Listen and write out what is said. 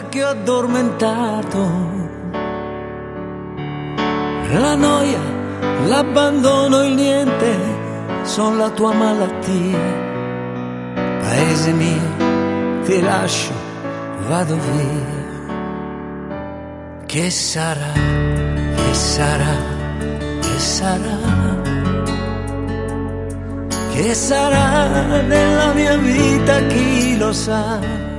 che ho addormentato. La noia, l'abbandono, il niente, son la tua malattia. Paese mio, ti lascio, vado via. Che sarà, che sarà, che sarà, che sarà nella mia vita, chi lo sa.